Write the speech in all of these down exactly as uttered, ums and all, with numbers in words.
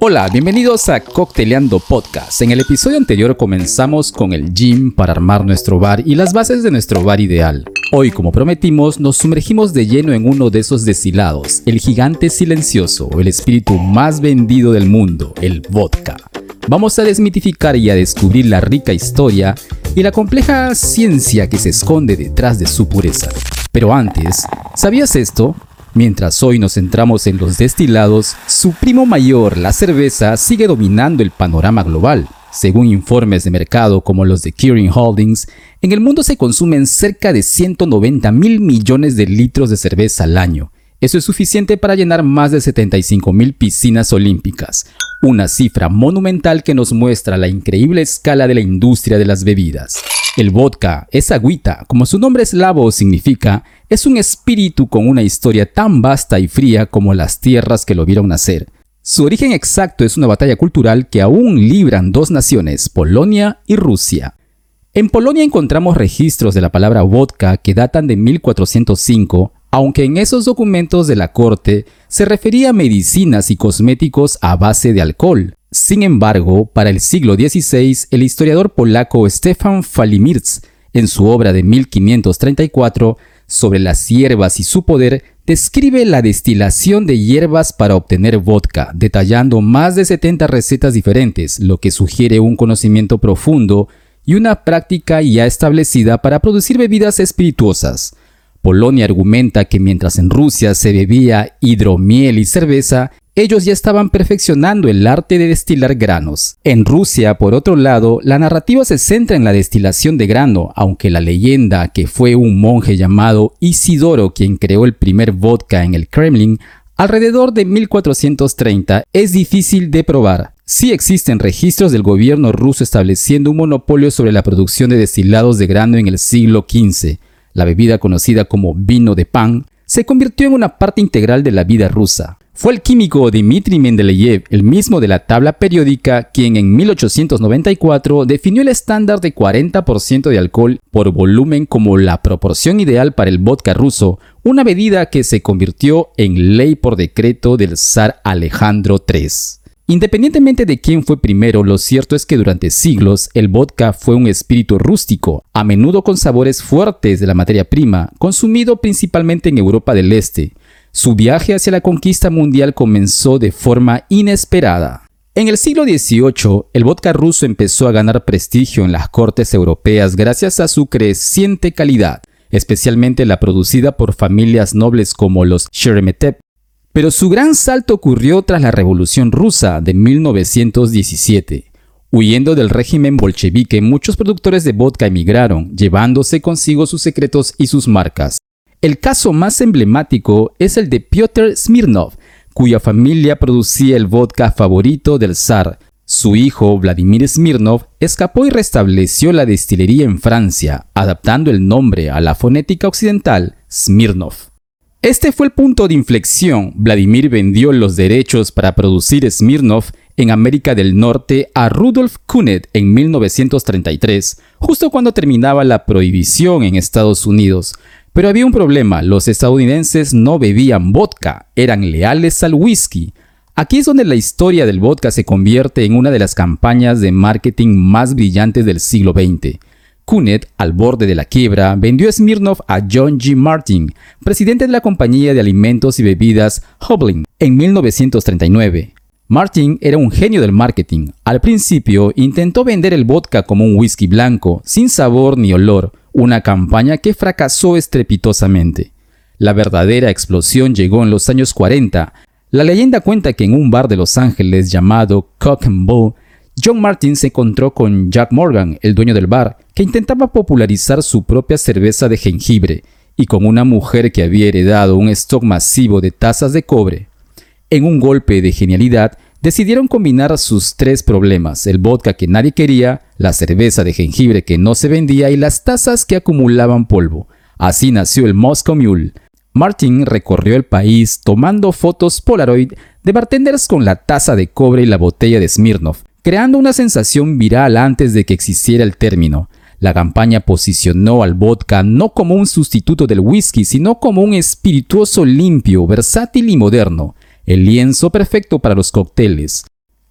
Hola, bienvenidos a Cocteleando Podcast. En el episodio anterior comenzamos con el gin para armar nuestro bar y las bases de nuestro bar ideal. Hoy, como prometimos, nos sumergimos de lleno en uno de esos destilados, el gigante silencioso, el espíritu más vendido del mundo, el vodka. Vamos a desmitificar y a descubrir la rica historia y la compleja ciencia que se esconde detrás de su pureza. Pero antes, ¿sabías esto? Mientras hoy nos centramos en los destilados, su primo mayor, la cerveza, sigue dominando el panorama global. Según informes de mercado como los de Kirin Holdings, en el mundo se consumen cerca de ciento noventa mil millones de litros de cerveza al año. Eso es suficiente para llenar más de setenta y cinco mil piscinas olímpicas, una cifra monumental que nos muestra la increíble escala de la industria de las bebidas. El vodka, esa agüita, como su nombre eslavo significa, es un espíritu con una historia tan vasta y fría como las tierras que lo vieron nacer. Su origen exacto es una batalla cultural que aún libran dos naciones, Polonia y Rusia. En Polonia encontramos registros de la palabra vodka que datan de mil cuatrocientos cinco, aunque en esos documentos de la corte se refería a medicinas y cosméticos a base de alcohol. Sin embargo, para el siglo dieciséis, el historiador polaco Stefan Falimirz, en su obra de mil quinientos treinta y cuatro, sobre las hierbas y su poder, describe la destilación de hierbas para obtener vodka, detallando más de setenta recetas diferentes, lo que sugiere un conocimiento profundo y una práctica ya establecida para producir bebidas espirituosas. Polonia argumenta que mientras en Rusia se bebía hidromiel y cerveza, ellos ya estaban perfeccionando el arte de destilar granos. En Rusia, por otro lado, la narrativa se centra en la destilación de grano, aunque la leyenda que fue un monje llamado Isidoro quien creó el primer vodka en el Kremlin, alrededor de mil cuatrocientos treinta, es difícil de probar. Sí existen registros del gobierno ruso estableciendo un monopolio sobre la producción de destilados de grano en el siglo quince. La bebida conocida como vino de pan se convirtió en una parte integral de la vida rusa. Fue el químico Dmitri Mendeleev, el mismo de la tabla periódica, quien en mil ochocientos noventa y cuatro definió el estándar de cuarenta por ciento de alcohol por volumen como la proporción ideal para el vodka ruso, una bebida que se convirtió en ley por decreto del zar Alejandro tercero. Independientemente de quién fue primero, lo cierto es que durante siglos el vodka fue un espíritu rústico, a menudo con sabores fuertes de la materia prima, consumido principalmente en Europa del Este. Su viaje hacia la conquista mundial comenzó de forma inesperada. En el siglo dieciocho, el vodka ruso empezó a ganar prestigio en las cortes europeas gracias a su creciente calidad, especialmente la producida por familias nobles como los Sheremetev. Pero su gran salto ocurrió tras la Revolución Rusa de mil novecientos diecisiete. Huyendo del régimen bolchevique, muchos productores de vodka emigraron, llevándose consigo sus secretos y sus marcas. El caso más emblemático es el de Piotr Smirnov, cuya familia producía el vodka favorito del zar. Su hijo, Vladimir Smirnov, escapó y restableció la destilería en Francia, adaptando el nombre a la fonética occidental, Smirnov. Este fue el punto de inflexión. Vladimir vendió los derechos para producir Smirnov en América del Norte a Rudolf Kunet en mil novecientos treinta y tres, justo cuando terminaba la prohibición en Estados Unidos. Pero había un problema, los estadounidenses no bebían vodka, eran leales al whisky. Aquí es donde la historia del vodka se convierte en una de las campañas de marketing más brillantes del siglo veinte. Kunet, al borde de la quiebra, vendió Smirnov a John G. Martin, presidente de la compañía de alimentos y bebidas Hobling, en mil novecientos treinta y nueve. Martin era un genio del marketing. Al principio intentó vender el vodka como un whisky blanco, sin sabor ni olor, una campaña que fracasó estrepitosamente. La verdadera explosión llegó en los años cuarenta. La leyenda cuenta que en un bar de Los Ángeles llamado Cock and Bull, John Martin se encontró con Jack Morgan, el dueño del bar, que intentaba popularizar su propia cerveza de jengibre, y con una mujer que había heredado un stock masivo de tazas de cobre. En un golpe de genialidad, decidieron combinar sus tres problemas: el vodka que nadie quería, la cerveza de jengibre que no se vendía y las tazas que acumulaban polvo. Así nació el Moscow Mule. Martin recorrió el país tomando fotos Polaroid de bartenders con la taza de cobre y la botella de Smirnov, creando una sensación viral antes de que existiera el término. La campaña posicionó al vodka no como un sustituto del whisky, sino como un espirituoso limpio, versátil y moderno, el lienzo perfecto para los cócteles.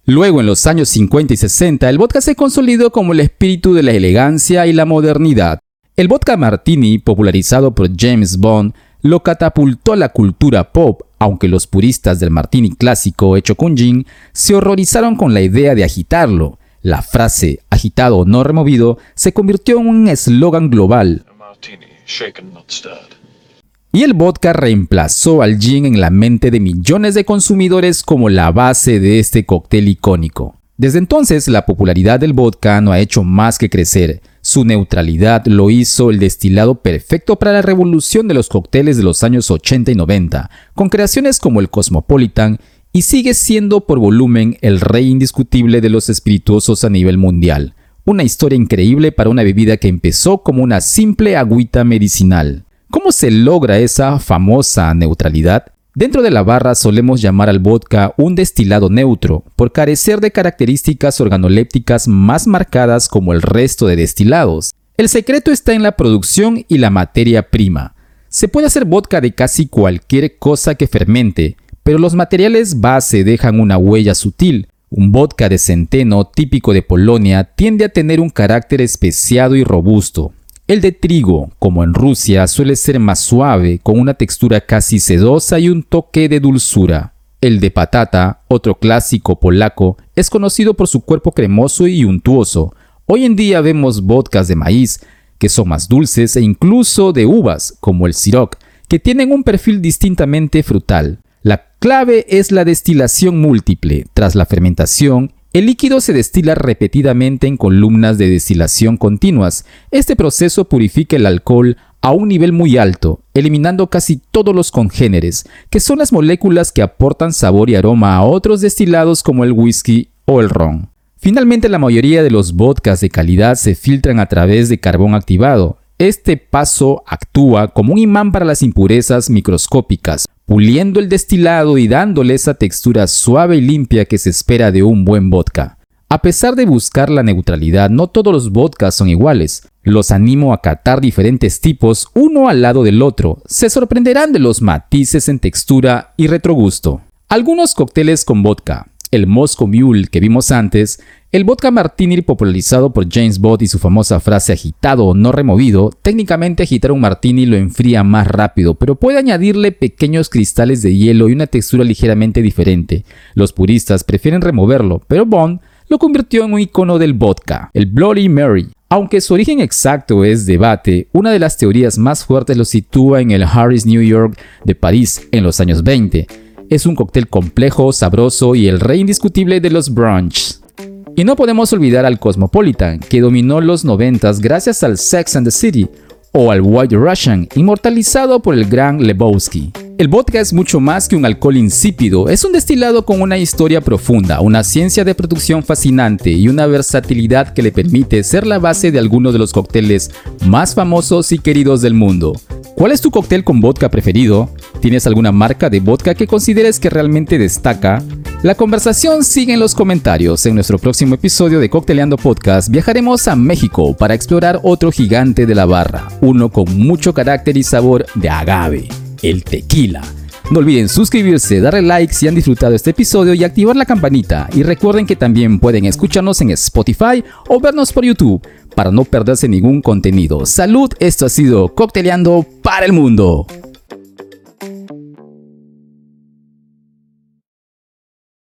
Luego, en los años cincuenta y sesenta, el vodka se consolidó como el espíritu de la elegancia y la modernidad. El vodka martini, popularizado por James Bond, lo catapultó a la cultura pop, aunque los puristas del martini clásico hecho con gin se horrorizaron con la idea de agitarlo. La frase agitado o no removido se convirtió en un eslogan global. Martini, shaken, not stirred. Y el vodka reemplazó al gin en la mente de millones de consumidores como la base de este cóctel icónico. Desde entonces, la popularidad del vodka no ha hecho más que crecer. Su neutralidad lo hizo el destilado perfecto para la revolución de los cócteles de los años ochenta y noventa, con creaciones como el Cosmopolitan, y sigue siendo por volumen el rey indiscutible de los espirituosos a nivel mundial. Una historia increíble para una bebida que empezó como una simple agüita medicinal. ¿Cómo se logra esa famosa neutralidad? Dentro de la barra solemos llamar al vodka un destilado neutro, por carecer de características organolépticas más marcadas como el resto de destilados. El secreto está en la producción y la materia prima. Se puede hacer vodka de casi cualquier cosa que fermente, pero los materiales base dejan una huella sutil. Un vodka de centeno típico de Polonia tiende a tener un carácter especiado y robusto. El de trigo, como en Rusia, suele ser más suave, con una textura casi sedosa y un toque de dulzura. El de patata, otro clásico polaco, es conocido por su cuerpo cremoso y untuoso. Hoy en día vemos vodkas de maíz, que son más dulces, e incluso de uvas, como el Ciroc, que tienen un perfil distintamente frutal. La clave es la destilación múltiple. Tras la fermentación, el líquido se destila repetidamente en columnas de destilación continuas. Este proceso purifica el alcohol a un nivel muy alto, eliminando casi todos los congéneres, que son las moléculas que aportan sabor y aroma a otros destilados como el whisky o el ron. Finalmente, la mayoría de los vodkas de calidad se filtran a través de carbón activado. Este paso actúa como un imán para las impurezas microscópicas, puliendo el destilado y dándole esa textura suave y limpia que se espera de un buen vodka. A pesar de buscar la neutralidad, no todos los vodkas son iguales. Los animo a catar diferentes tipos uno al lado del otro. Se sorprenderán de los matices en textura y retrogusto. Algunos cócteles con vodka. El Moscow Mule que vimos antes, el vodka martini popularizado por James Bond y su famosa frase agitado o no removido. Técnicamente agitar un martini lo enfría más rápido, pero puede añadirle pequeños cristales de hielo y una textura ligeramente diferente. Los puristas prefieren removerlo, pero Bond lo convirtió en un icono del vodka, el Bloody Mary. Aunque su origen exacto es debate, una de las teorías más fuertes lo sitúa en el Harris New York de París en los años veinte. Es un cóctel complejo, sabroso y el rey indiscutible de los brunch. Y no podemos olvidar al Cosmopolitan, que dominó los noventas gracias al Sex and the City, o al White Russian, inmortalizado por el gran Lebowski. El vodka es mucho más que un alcohol insípido, es un destilado con una historia profunda, una ciencia de producción fascinante y una versatilidad que le permite ser la base de algunos de los cócteles más famosos y queridos del mundo. ¿Cuál es tu cóctel con vodka preferido? ¿Tienes alguna marca de vodka que consideres que realmente destaca? La conversación sigue en los comentarios. En nuestro próximo episodio de Cocteleando Podcast viajaremos a México para explorar otro gigante de la barra, uno con mucho carácter y sabor de agave, el tequila. No olviden suscribirse, darle like si han disfrutado este episodio y activar la campanita. Y recuerden que también pueden escucharnos en Spotify o vernos por YouTube para no perderse ningún contenido. ¡Salud! Esto ha sido Cocteleando para el Mundo.